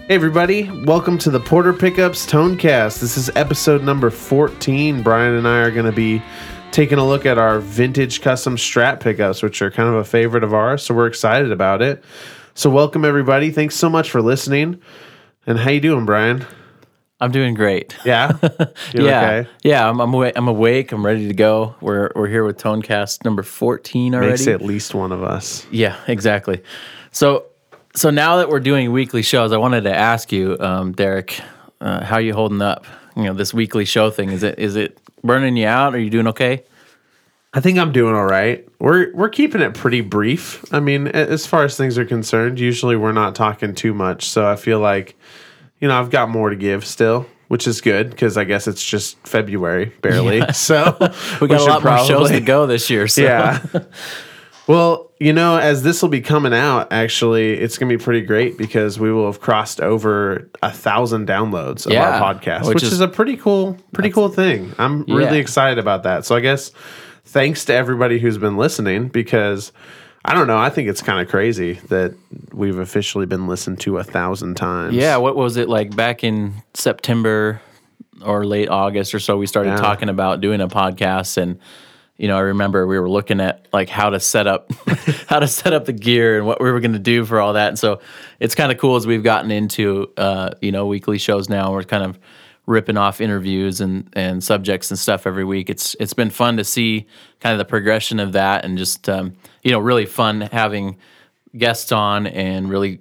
Hey everybody, welcome to the Porter Pickups Tonecast. This is episode number 14. Brian and I are going to be taking a look at our vintage custom Strat pickups, which are kind of a favorite of ours, so we're excited about it. So welcome everybody. Thanks so much for listening. And how you doing, Brian? I'm doing great. Yeah? You okay? Yeah, I'm awake. I'm ready to go. We're here with Tonecast number 14 already. Makes at least one of us. Yeah, exactly. So now that we're doing weekly shows, I wanted to ask you, Derek, how you holding up? You know, this weekly show thing, is it burning you out? Are you doing okay? I think I'm doing all right. We're keeping it pretty brief. I mean, as far as things are concerned, usually we're not talking too much. So I feel like, I've got more to give still, which is good because I guess it's just February, barely. Yeah. So we got a lot more shows to go this year. So. Yeah. Well, as this will be coming out, actually, it's going to be pretty great because we will have crossed over 1,000 downloads of our podcast, which is a pretty cool thing. I'm really excited about that. So I guess thanks to everybody who's been listening because I don't know. I think it's kind of crazy that we've officially been listened to 1,000 times. Yeah. What was it like back in September or late August or so? We started talking about doing a podcast, and I remember we were looking at like how to set up the gear and what we were going to do for all that. And so it's kind of cool as we've gotten into weekly shows now. We're kind of ripping off interviews and subjects and stuff every week. It's been fun to see kind of the progression of that, and just really fun having guests on, and really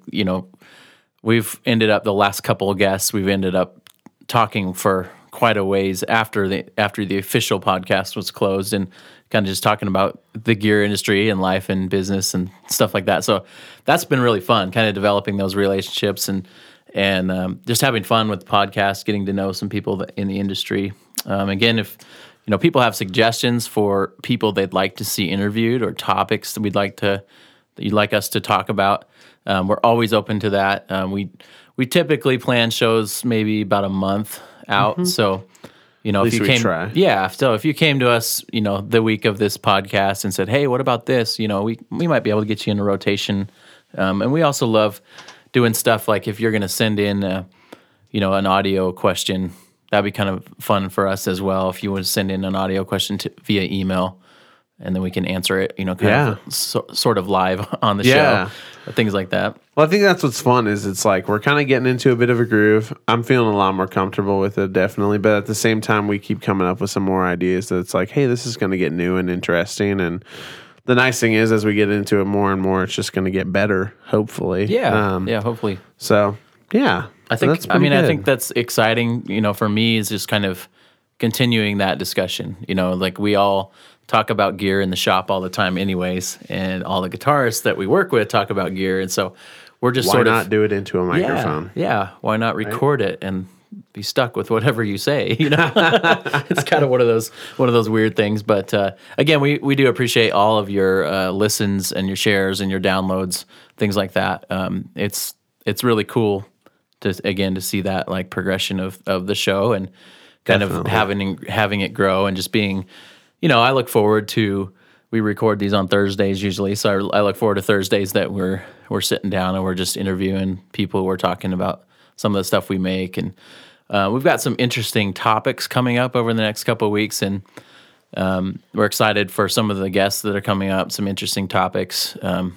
we've ended up the last couple of guests we've ended up talking for quite a ways after the official podcast was closed, and kind of just talking about the gear industry and life and business and stuff like that. So that's been really fun, kind of developing those relationships and just having fun with the podcast, getting to know some people in the industry. Again, if people have suggestions for people they'd like to see interviewed or topics that you'd like us to talk about, we're always open to that. We typically plan shows maybe about a month out. Mm-hmm. So, if you came, so if you came to us, the week of this podcast and said, "Hey, what about this?" We might be able to get you in a rotation. And we also love doing stuff like if you're going to send in, an audio question, that'd be kind of fun for us as well. If you would send in an audio question via email, and then we can answer it, sort of live on the show, things like that. Well, I think that's what's fun is it's like we're kind of getting into a bit of a groove. I'm feeling a lot more comfortable with it, definitely. But at the same time, we keep coming up with some more ideas that it's like, hey, this is going to get new and interesting. And the nice thing is, as we get into it more and more, it's just going to get better, hopefully. Yeah, hopefully. So, yeah. I think that's exciting, for me, is just kind of continuing that discussion. Like we all talk about gear in the shop all the time anyways, and all the guitarists that we work with talk about gear, and so we're just why not do it into a microphone? Yeah, why not record it and be stuck with whatever you say? It's kind of one of those weird things. But again, we do appreciate all of your listens and your shares and your downloads, things like that. It's really cool to see that like progression of the show, and kind of having it grow, and just being. I look forward to, we record these on Thursdays usually, so I look forward to Thursdays that we're sitting down and we're just interviewing people. We're talking about some of the stuff we make, and we've got some interesting topics coming up over the next couple of weeks, and we're excited for some of the guests that are coming up, some interesting topics.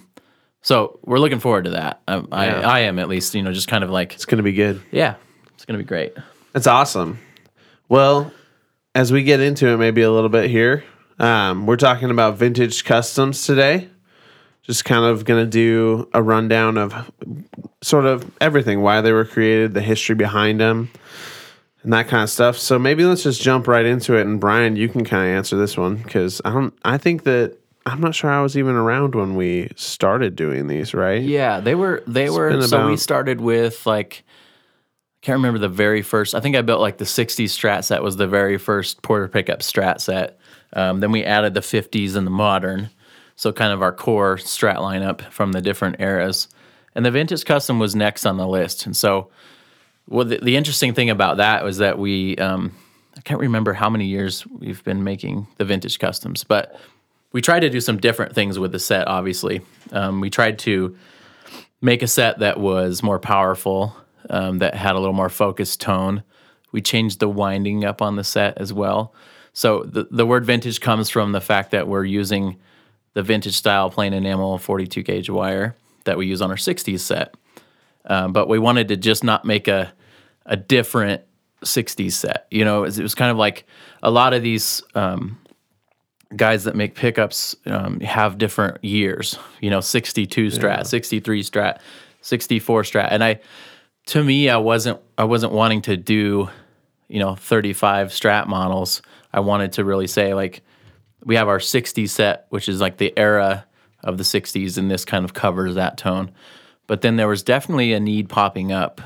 So we're looking forward to that. I am, at least, just kind of like... It's going to be good. Yeah, it's going to be great. That's awesome. Well... As we get into it maybe a little bit here, we're talking about vintage customs today. Just kind of going to do a rundown of sort of everything, why they were created, the history behind them, and that kind of stuff. So maybe let's just jump right into it. And Brian, you can kind of answer this one because I'm not sure I was even around when we started doing these, right? Yeah, they were. So we started with like... Can't remember the very first. I think I built like the 60s Strat set was the very first Porter Pickup Strat set. Then we added the 50s and the modern. So kind of our core Strat lineup from the different eras. And the Vintage Custom was next on the list. And so the interesting thing about that was that we, I can't remember how many years we've been making the Vintage Customs, but we tried to do some different things with the set, obviously. We tried to make a set that was more powerful, that had a little more focused tone. We changed the winding up on the set as well. So the word vintage comes from the fact that we're using the vintage style plain enamel 42 gauge wire that we use on our 60s set. But we wanted to just not make a different 60s set. You know, it was kind of like a lot of these guys that make pickups have different years, you know, 62 Strat, 63 Strat, 64 Strat. And to me, I wasn't wanting to do, you know, 35 Strat models. I wanted to really say, like, we have our 60s set, which is like the era of the 60s, and this kind of covers that tone. But then there was definitely a need popping up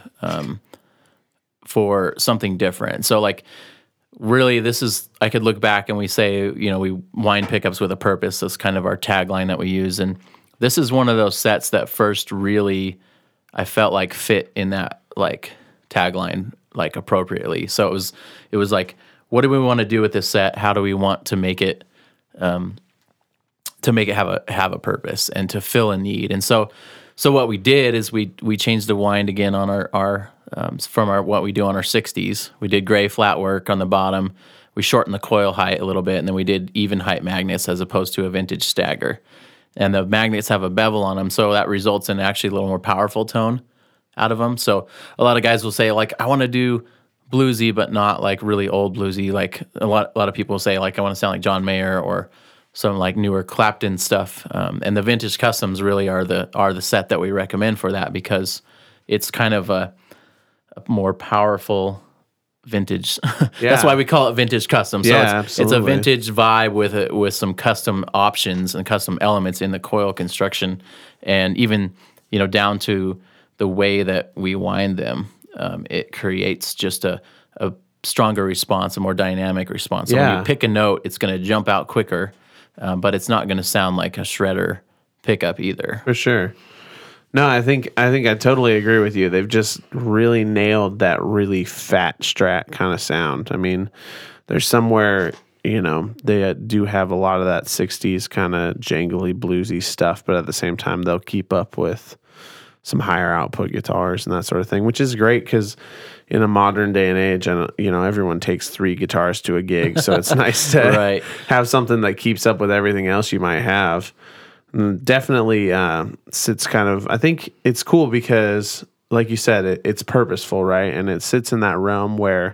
for something different. So, like, really, this is, I could look back and we say, you know, we wind pickups with a purpose. That's kind of our tagline that we use. And this is one of those sets that first really, I felt like fit in that, like, tagline, like, appropriately. So it was like, what do we want to do with this set? How do we want to make it have a purpose and to fill a need? And so what we did is we changed the wind again on our from what we do on our 60s. We did gray flat work on the bottom. We shortened the coil height a little bit, and then we did even height magnets as opposed to a vintage stagger. And the magnets have a bevel on them, so that results in actually a little more powerful tone out of them. So a lot of guys will say, like, I want to do bluesy, but not like really old bluesy. Like a lot of people say, like, I want to sound like John Mayer or some like newer Clapton stuff. And the vintage customs really are the set that we recommend for that, because it's kind of a more powerful vintage. Yeah. That's why we call it vintage custom. So it's a vintage vibe with some custom options and custom elements in the coil construction, and even, you know, down to the way that we wind them. It creates just a stronger response, a more dynamic response. So when you pick a note, it's going to jump out quicker, but it's not going to sound like a shredder pickup either. For sure. No, I think I totally agree with you. They've just really nailed that really fat Strat kind of sound. I mean, there's somewhere, you know, they do have a lot of that 60s kind of jangly bluesy stuff, but at the same time, they'll keep up with some higher output guitars and that sort of thing, which is great because in a modern day and age, and you know, everyone takes 3 guitars to a gig, so it's nice to have something that keeps up with everything else you might have. And definitely sits kind of, I think it's cool because, like you said, it's purposeful, right? And it sits in that realm where,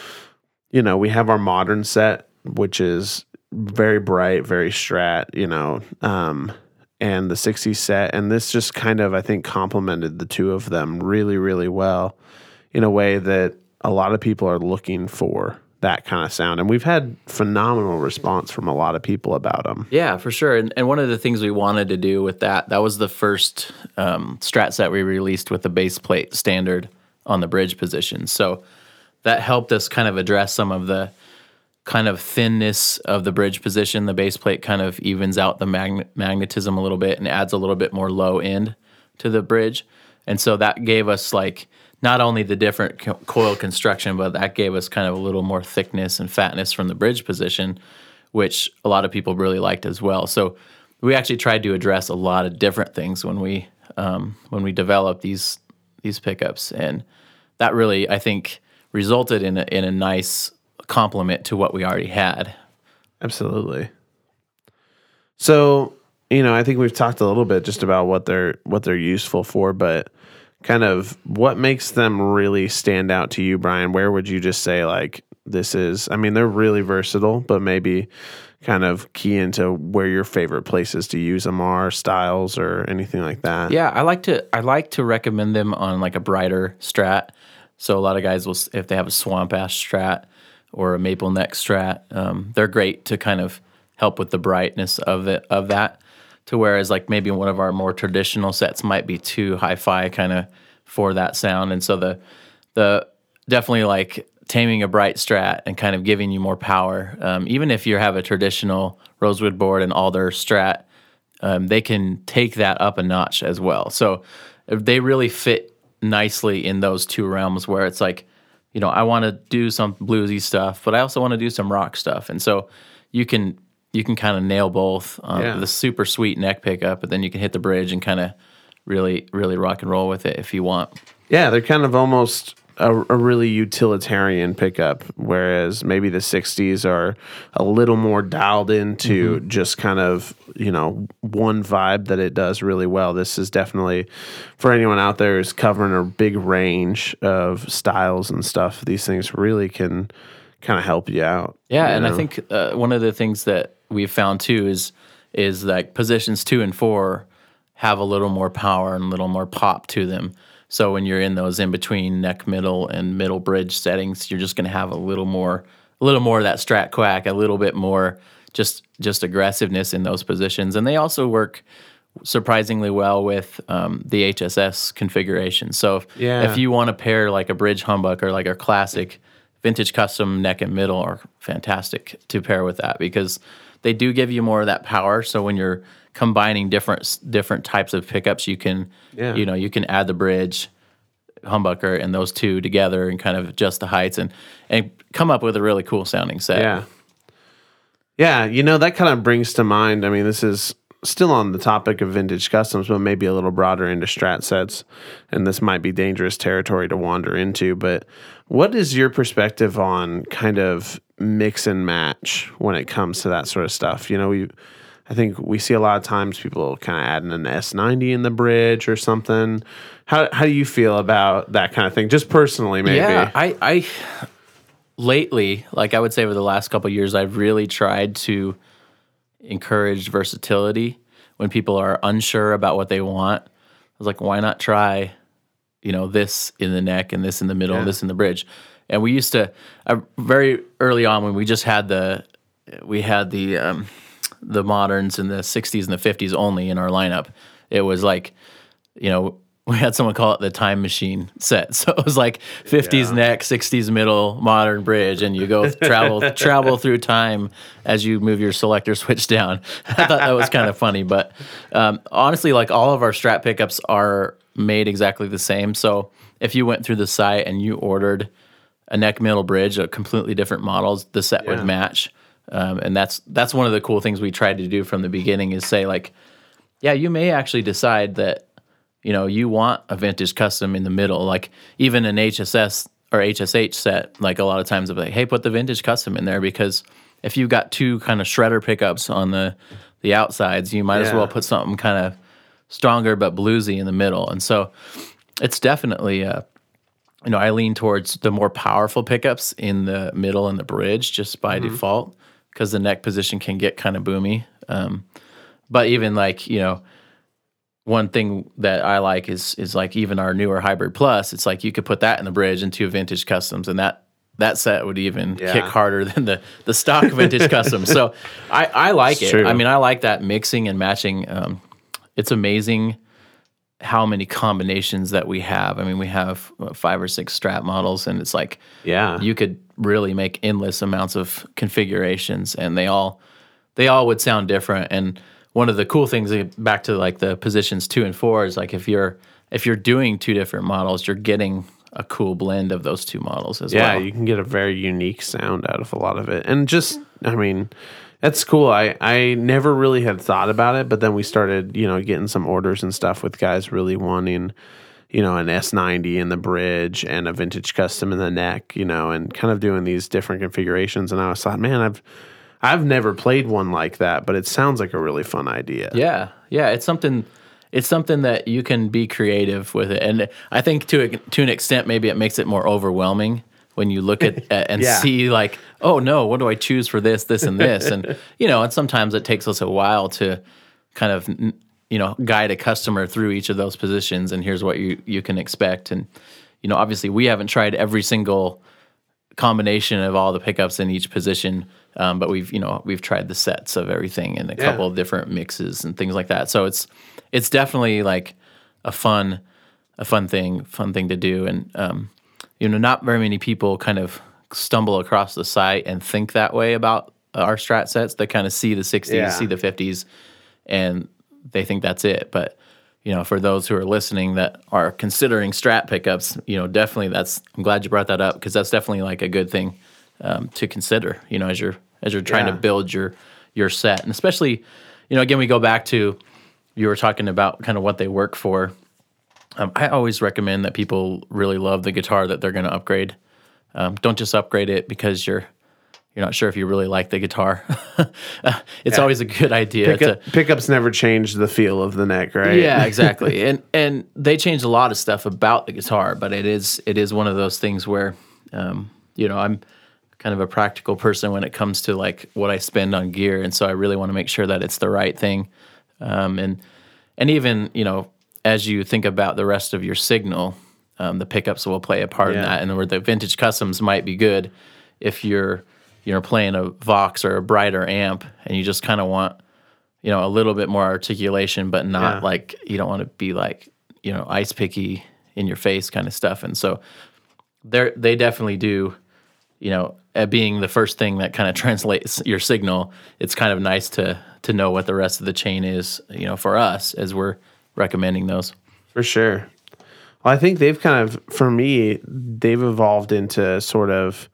you know, we have our modern set, which is very bright, very Strat, you know, and the 60s set, and this just kind of, I think, complemented the two of them really, really well in a way that a lot of people are looking for that kind of sound. And we've had phenomenal response from a lot of people about them. Yeah, for sure. And one of the things we wanted to do with that was the first Strat set we released with the base plate standard on the bridge position. So that helped us kind of address some of the kind of thinness of the bridge position. The base plate kind of evens out the magnetism a little bit and adds a little bit more low end to the bridge. And so that gave us, like, not only the different coil construction, but that gave us kind of a little more thickness and fatness from the bridge position, which a lot of people really liked as well. So we actually tried to address a lot of different things when we developed these pickups, and that really, I think, resulted in a nice complement to what we already had. Absolutely. So, you know, I think we've talked a little bit just about what they're useful for, but kind of what makes them really stand out to you, Brian? Where would you just say, like, this is, I mean, they're really versatile, but maybe kind of key into where your favorite places to use them are, styles or anything like that? Yeah, I like to recommend them on, like, a brighter Strat. So a lot of guys will, if they have a swamp ash Strat or a maple neck Strat, they're great to kind of help with the brightness of that. To whereas, like, maybe one of our more traditional sets might be too hi-fi kind of for that sound. And so the definitely, like, taming a bright Strat and kind of giving you more power. Even if you have a traditional rosewood board and alder Strat, they can take that up a notch as well. So they really fit nicely in those two realms where it's like, you know, I want to do some bluesy stuff, but I also want to do some rock stuff. And so you can kind of nail both. The super sweet neck pickup, but then you can hit the bridge and kind of really, really rock and roll with it if you want. Yeah, they're kind of almost a really utilitarian pickup, whereas maybe the 60s are a little more dialed into just kind of, one vibe that it does really well. This is definitely, for anyone out there who's covering a big range of styles and stuff, these things really can kind of help you out. Yeah, and I think one of the things that we've found too is like positions 2 and 4 have a little more power and a little more pop to them. So when you're in those in between neck, middle, and middle bridge settings, you're just going to have a little more of that strat quack, a little bit more just aggressiveness in those positions. And they also work surprisingly well with the HSS configuration. So if you want to pair like a bridge humbucker or like our classic vintage custom neck and middle, are fantastic to pair with that because they do give you more of that power. So when you're combining different types of pickups, you can you can add the bridge, humbucker, and those two together and kind of adjust the heights and come up with a really cool sounding set. Yeah, that kind of brings to mind, I mean, this is still on the topic of vintage customs, but maybe a little broader into strat sets, and this might be dangerous territory to wander into, but what is your perspective on kind of mix and match when it comes to that sort of stuff? I think we see a lot of times people kind of adding an S90 in the bridge or something. How do you feel about that kind of thing? Just personally, maybe. Yeah, I lately, like I would say over the last couple of years, I've really tried to encourage versatility when people are unsure about what they want. I was like, why not try, this in the neck and this in the middle and this in the bridge? And we used to, very early on when we just had the moderns in the 60s and the 50s only in our lineup. It was like, we had someone call it the time machine set. So it was like 50s neck, 60s middle, modern bridge, and you go travel through time as you move your selector switch down. I thought that was kind of funny. But honestly, like all of our Strat pickups are made exactly the same. So if you went through the site and you ordered a neck middle bridge, a completely different models, the set would match. And that's one of the cool things we tried to do from the beginning is say like, yeah, you may actually decide that, you want a vintage custom in the middle, like even an HSS or HSH set, like a lot of times they'll be like, hey, put the vintage custom in there because if you've got two kind of shredder pickups on the outsides, you might as well put something kind of stronger but bluesy in the middle. And so it's definitely, I lean towards the more powerful pickups in the middle and the bridge just by default because the neck position can get kind of boomy. But even like, one thing that I like is like even our newer Hybrid Plus, it's like you could put that in the bridge and two vintage customs and that set would even kick harder than the stock vintage custom. So I like it. True. I mean, I like that mixing and matching. It's amazing how many combinations that we have. I mean, we have 5 or 6 Strat models and it's like you could really make endless amounts of configurations and they all would sound different. And one of the cool things back to like the positions 2 and 4 is like if you're doing 2 different models, you're getting a cool blend of those 2 models as well. Yeah, you can get a very unique sound out of a lot of it. And just, I mean, that's cool. I never really had thought about it, but then we started, getting some orders and stuff with guys really wanting, an S90 in the bridge and a vintage custom in the neck, and kind of doing these different configurations. And I was thought, man, I've never played one like that, but it sounds like a really fun idea. Yeah, it's something that you can be creative with it, and I think to an extent maybe it makes it more overwhelming when you look at and see like, oh no, what do I choose for this, and this, and and sometimes it takes us a while to kind of guide a customer through each of those positions, and here's what you can expect, and obviously we haven't tried every single combination of all the pickups in each position. But we've tried the sets of everything and a couple of different mixes and things like that. So it's definitely like a fun thing to do. And not very many people kind of stumble across the site and think that way about our Strat sets. They kind of see the 60s, see the 50s, and they think that's it. But for those who are listening that are considering Strat pickups, definitely I'm glad you brought that up because that's definitely like a good thing to consider, as you're trying to build your set. And especially, again, we go back to you were talking about kind of what they work for. I always recommend that people really love the guitar that they're going to upgrade. Don't just upgrade it because you're not sure if you really like the guitar. It's always a good idea pickups never change the feel of the neck, right? Yeah, exactly. And they changed a lot of stuff about the guitar, but it is one of those things where I'm kind of a practical person when it comes to like what I spend on gear, and so I really want to make sure that it's the right thing. And even as you think about the rest of your signal, the pickups will play a part in that, and where the vintage customs might be good if you're playing a Vox or a brighter amp, and you just kind of want, a little bit more articulation, but not like, you don't want to be like, ice picky in your face kind of stuff. And so they definitely do, being the first thing that kind of translates your signal, it's kind of nice to know what the rest of the chain is, for us as we're recommending those. For sure. Well, I think they've kind of, for me, they've evolved into sort of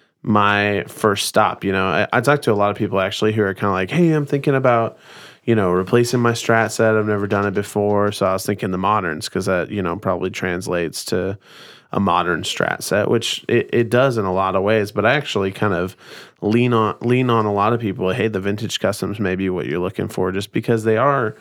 my first stop. I talk to a lot of people actually who are kind of like, hey, I'm thinking about, replacing my Strat set. I've never done it before. So I was thinking the moderns, because that, probably translates to a modern Strat set, which it does in a lot of ways. But I actually kind of lean on a lot of people. Hey, the vintage customs may be what you're looking for, just because they are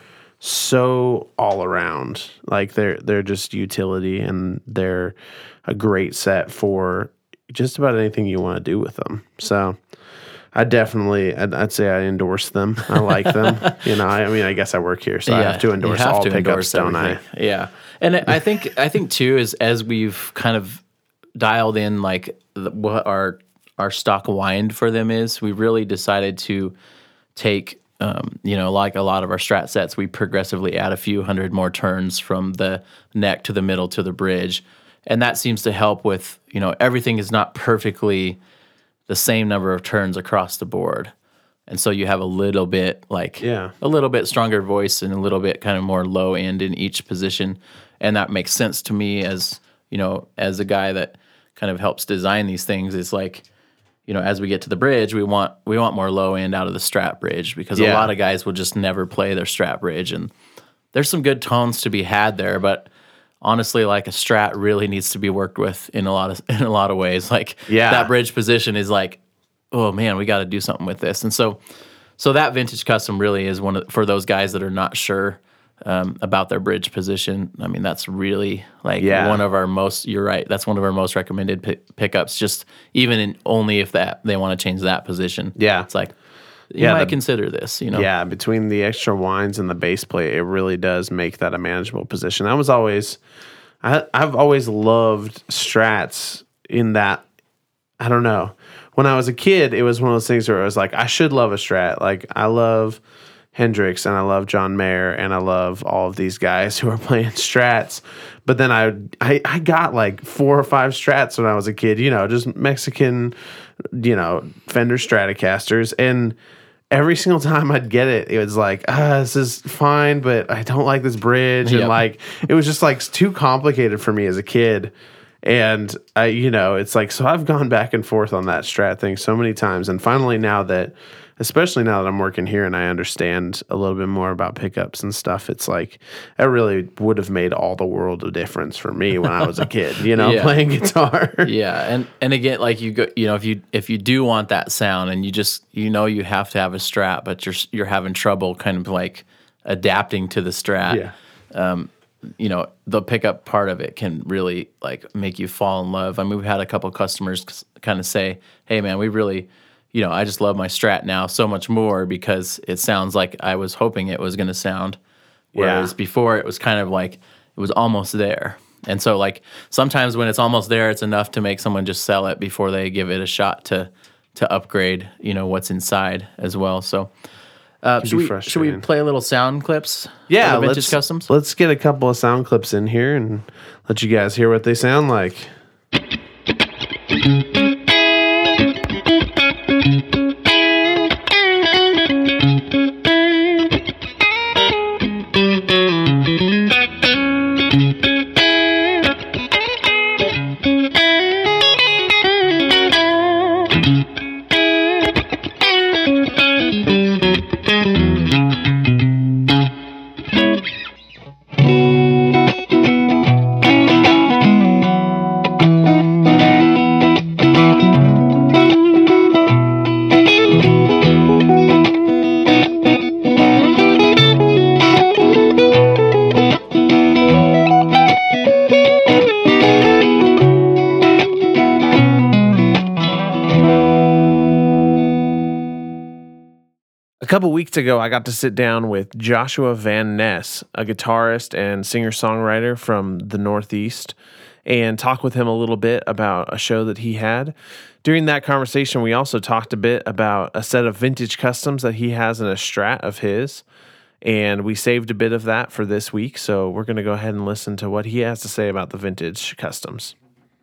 so all around. Like they're just utility, and they're a great set for just about anything you want to do with them. So I'd say I endorse them. I like them. I guess I work here, so I have to endorse all pickups, don't I? Yeah. And I think too, is as we've kind of dialed in like what our stock wind for them is, we really decided to take, like a lot of our Strat sets, we progressively add a few hundred more turns from the neck to the middle to the bridge. And that seems to help with, everything is not perfectly the same number of turns across the board. And so you have a little bit a little bit stronger voice and a little bit kind of more low end in each position. And that makes sense to me as a guy that kind of helps design these things. It's like, as we get to the bridge, we want more low end out of the Strat bridge, because a lot of guys will just never play their Strat bridge. And there's some good tones to be had there, but honestly, like a Strat really needs to be worked with in a lot of ways. Like that bridge position is like, oh man, we got to do something with this. And so that vintage custom really is for those guys that are not sure about their bridge position. I mean, that's really one of our most. You're right. That's one of our most recommended pickups. Just even only if they want to change that position. Yeah, it's like. You might consider this, Yeah, between the extra winds and the base plate, it really does make that a manageable position. I've always loved Strats in that, I don't know. When I was a kid, it was one of those things where I was like, I should love a Strat. Like, I love Hendrix, and I love John Mayer, and I love all of these guys who are playing Strats. But then I got like 4 or 5 Strats when I was a kid, just Mexican, Fender Stratocasters. And every single time I'd get it, it was like, this is fine, but I don't like this bridge. And it was just like too complicated for me as a kid. And it's like, so I've gone back and forth on that Strat thing so many times. And finally especially now that I'm working here and I understand a little bit more about pickups and stuff, it's like, it really would have made all the world of difference for me when I was a kid, playing guitar. Yeah. And again, like you go, if you do want that sound and you just, you have to have a Strat, but you're having trouble kind of like adapting to the Strat. Yeah. The pickup part of it can really like make you fall in love. I mean, we've had a couple customers kind of say, hey man, we really, I just love my Strat now so much more because it sounds like I was hoping it was going to sound. Whereas before it was kind of like it was almost there. And so like sometimes when it's almost there, it's enough to make someone just sell it before they give it a shot to upgrade, what's inside as well. So should we play a little sound clips? Yeah, for the Vintage Customs? Let's get a couple of sound clips in here and let you guys hear what they sound like. A couple weeks ago, I got to sit down with Joshua Van Ness, a guitarist and singer-songwriter from the Northeast, and talk with him a little bit about a show that he had. During that conversation, we also talked a bit about a set of vintage customs that he has in a Strat of his, and we saved a bit of that for this week, so we're going to go ahead and listen to what he has to say about the vintage customs.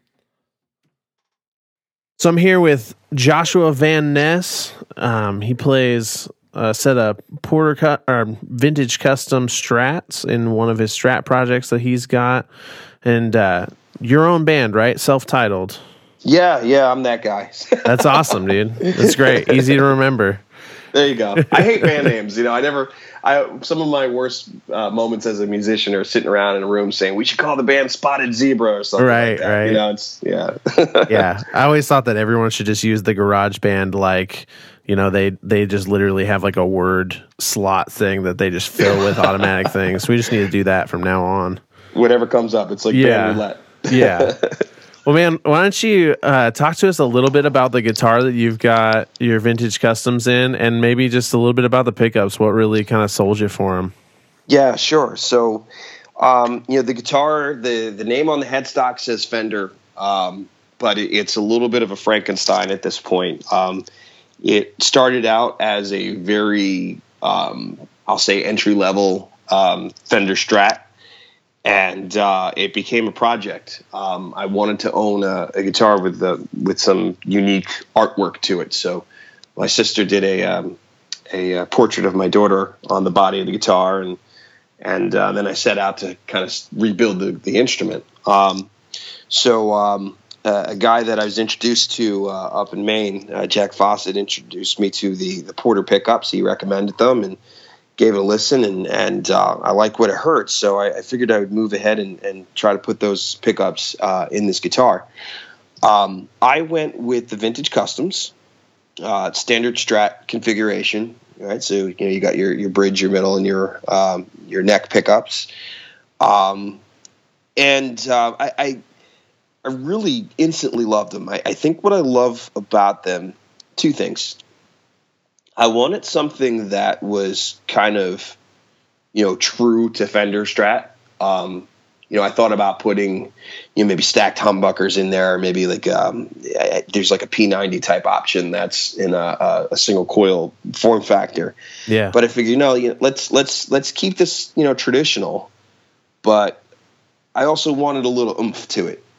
So I'm here with Joshua Van Ness. He plays a set of vintage custom Strats in one of his Strat projects that he's got, and your own band, right? Self-titled. Yeah, I'm that guy. That's awesome, dude. That's great. Easy to remember. There you go. I hate band names. Some of my worst moments as a musician are sitting around in a room saying we should call the band Spotted Zebra or something. Right. Yeah. I always thought that everyone should just use the garage band, like, they just literally have like a word slot thing that they just fill with automatic things. We just need to do that from now on. Whatever comes up, it's like band roulette. Yeah. Well, man, why don't you talk to us a little bit about the guitar that you've got your vintage customs in, and maybe just a little bit about the pickups, what really kind of sold you for them? Yeah, sure. So, the guitar, the name on the headstock says Fender, but it's a little bit of a Frankenstein at this point. It started out as a very, I'll say, entry-level Fender Strat. And it became a project. I wanted to own a guitar with some unique artwork to it. So my sister did a portrait of my daughter on the body of the guitar, and then I set out to kind of rebuild the instrument. So a guy that I was introduced to up in Maine, Jack Fawcett, introduced me to the Porter pickups. He recommended them and gave it a listen, and I like what it heard. So I figured I would move ahead and try to put those pickups in this guitar. I went with the vintage customs, standard Strat configuration. Right, so you got your bridge, your middle, and your neck pickups. I really instantly loved them. I think what I love about them, two things. I wanted something that was kind of, true to Fender Strat. I thought about putting, maybe stacked humbuckers in there, maybe like there's like a P90 type option that's in a single coil form factor. Yeah. But I figured, let's keep this, traditional. But I also wanted a little oomph to it.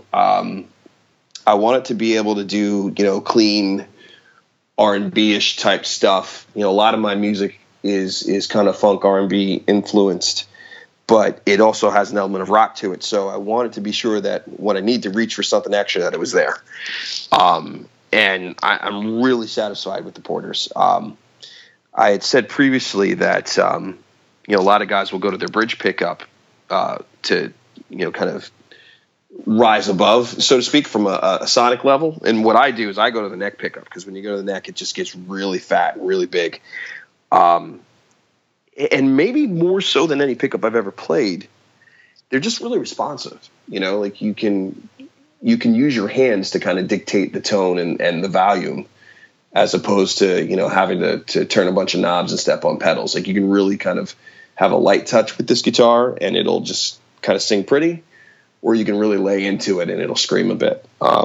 I wanted to be able to do, clean R&B-ish type stuff. A lot of my music is kind of funk R&B influenced, but it also has an element of rock to it. So I wanted to be sure that when I need to reach for something extra, that it was there. And I'm really satisfied with the Porters. I had said previously that a lot of guys will go to their bridge pickup to kind of rise above, so to speak, from a sonic level. And what I do is I go to the neck pickup, because when you go to the neck, it just gets really fat and really big. And maybe more so than any pickup I've ever played, they're just really responsive. Like you can use your hands to kind of dictate the tone and the volume, as opposed to, having to turn a bunch of knobs and step on pedals. Like you can really kind of have a light touch with this guitar and it'll just kind of sing pretty, or you can really lay into it and it'll scream a bit.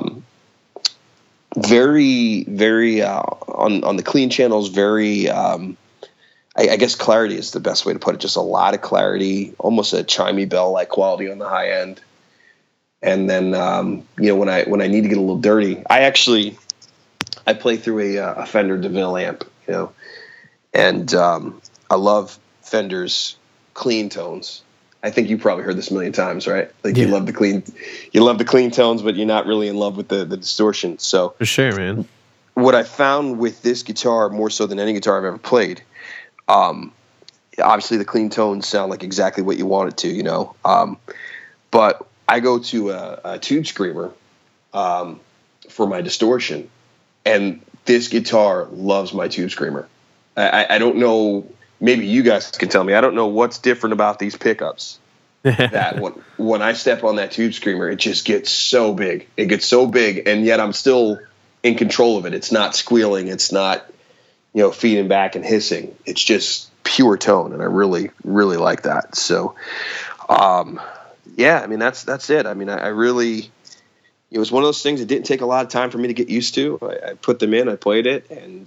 Very, very on the clean channels, very, I guess clarity is the best way to put it. Just a lot of clarity, almost a chimey bell-like quality on the high end. And then, when I need to get a little dirty, I play through a Fender DeVille amp, and I love Fender's clean tones. I think you probably heard this a million times, right? Like you love the clean tones, but you're not really in love with the distortion. So for sure, man. What I found with this guitar, more so than any guitar I've ever played, obviously the clean tones sound like exactly what you want it to, but I go to a tube screamer for my distortion, and this guitar loves my tube screamer. I don't know. Maybe you guys can tell me. I don't know what's different about these pickups that when I step on that tube screamer, it just gets so big. It gets so big, and yet I'm still in control of it. It's not squealing. It's not, feeding back and hissing. It's just pure tone, and I really, really like that. So, yeah, I mean, that's it. I mean, I really, it was one of those things that didn't take a lot of time for me to get used to. I put them in, I played it, and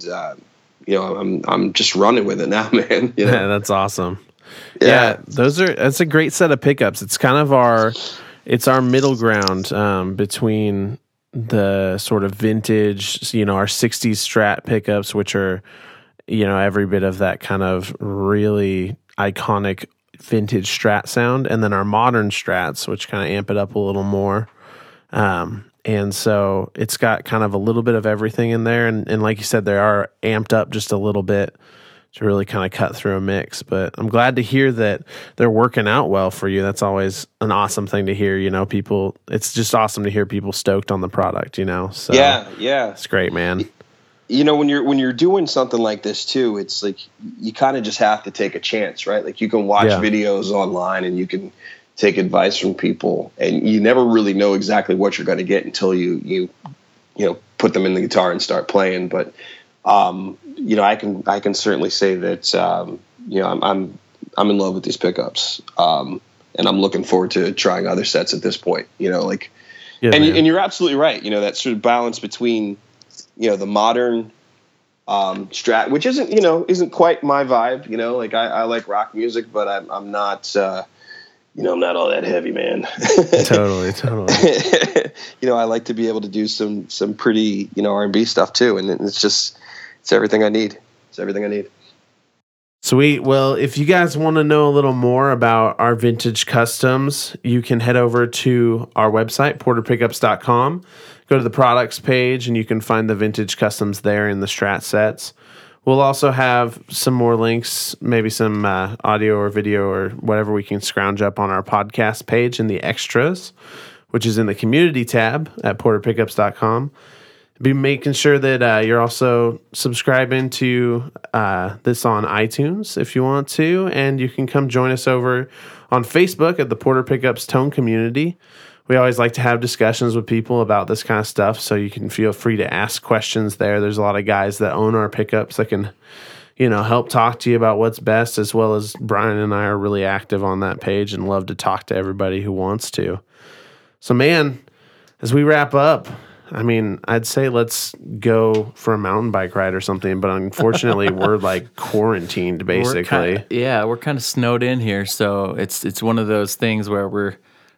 I'm just running with it now, man. Yeah, that's awesome. Yeah, that's a great set of pickups. It's kind of our middle ground between the sort of vintage, our 60s Strat pickups, which are, every bit of that kind of really iconic vintage Strat sound, and then our modern Strats, which kind of amp it up a little more. And so it's got kind of a little bit of everything in there. And like you said, they are amped up just a little bit to really kind of cut through a mix. But I'm glad to hear that they're working out well for you. That's always an awesome thing to hear. People, it's just awesome to hear people stoked on the product, So yeah. It's great, man. When you're doing something like this too, it's like you kind of just have to take a chance, right? Like you can watch videos online and you can take advice from people, and you never really know exactly what you're going to get until you put them in the guitar and start playing. But I can certainly say that I'm in love with these pickups, and I'm looking forward to trying other sets at this point. And you're absolutely right. That sort of balance between the modern Strat, which isn't quite my vibe. Like I like rock music, but I'm not. I'm not all that heavy, man. Totally. I like to be able to do some pretty, R&B stuff too. And it's everything I need. It's everything I need. Sweet. Well, if you guys want to know a little more about our vintage customs, you can head over to our website, porterpickups.com. Go to the products page, and you can find the vintage customs there in the Strat sets. We'll also have some more links, maybe some audio or video or whatever we can scrounge up on our podcast page in the extras, which is in the community tab at porterpickups.com. Be making sure that you're also subscribing to this on iTunes if you want to, and you can come join us over on Facebook at the Porter Pickups Tone Community. We always like to have discussions with people about this kind of stuff, so you can feel free to ask questions there. There's a lot of guys that own our pickups that can, help talk to you about what's best, as well as Brian and I are really active on that page and love to talk to everybody who wants to. So, man, as we wrap up, I mean, I'd say let's go for a mountain bike ride or something, but unfortunately, we're like quarantined, basically. We're kind of snowed in here, so it's one of those things where we're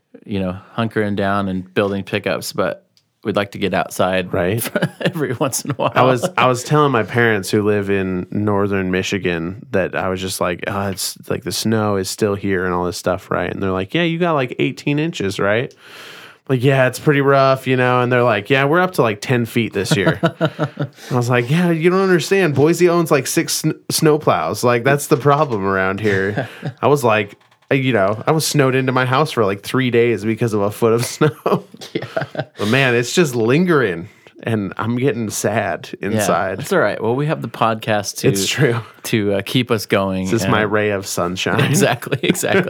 hunkering down and building pickups, but we'd like to get outside every once in a while. I was telling my parents who live in northern Michigan that I was just like, oh, it's like the snow is still here and all this stuff, right? And they're like, yeah, you got like 18 inches, right? Like, yeah, it's pretty rough, and they're like, yeah, we're up to like 10 feet this year. I was like, yeah, you don't understand. Boise owns like 6 snowplows. Like, that's the problem around here. I was like, I was snowed into my house for like 3 days because of a foot of snow. But man, it's just lingering, and I'm getting sad inside. It's all right. Well, we have the podcast It's true. to keep us going. This is my ray of sunshine. Exactly.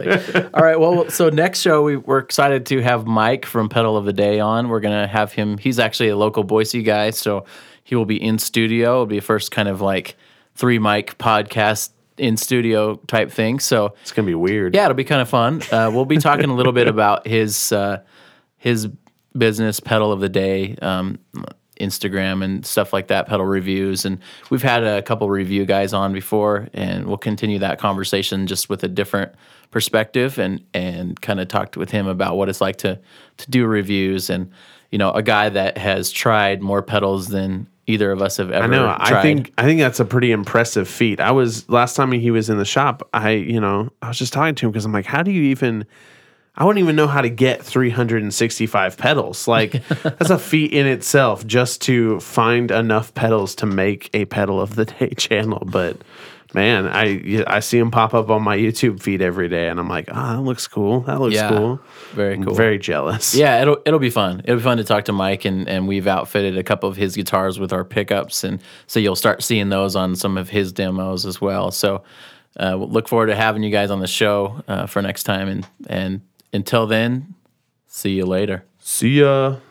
All right. Well, so next show, we're excited to have Mike from Pedal of the Day on. We're going to have him. He's actually a local Boise guy, so he will be in studio. It'll be a first kind of like 3-mic podcast in studio type thing. So it's gonna be weird. Yeah, it'll be kind of fun. We'll be talking a little bit about his business, Pedal of the Day, Instagram and stuff like that, pedal reviews. And we've had a couple review guys on before, and we'll continue that conversation just with a different perspective and kind of talked with him about what it's like to do reviews, and a guy that has tried more pedals than either of us have ever tried. I think that's a pretty impressive feat. Last time he was in the shop, I was just talking to him because I'm like, how do you even, I wouldn't even know how to get 365 pedals. Like, that's a feat in itself just to find enough pedals to make a Pedal of the Day channel. But man, I see him pop up on my YouTube feed every day, and I'm like, that looks cool. That looks cool. Very cool. I'm very jealous. Yeah, it'll be fun. It'll be fun to talk to Mike, and we've outfitted a couple of his guitars with our pickups, and so you'll start seeing those on some of his demos as well. So we'll look forward to having you guys on the show for next time, and until then, see you later. See ya.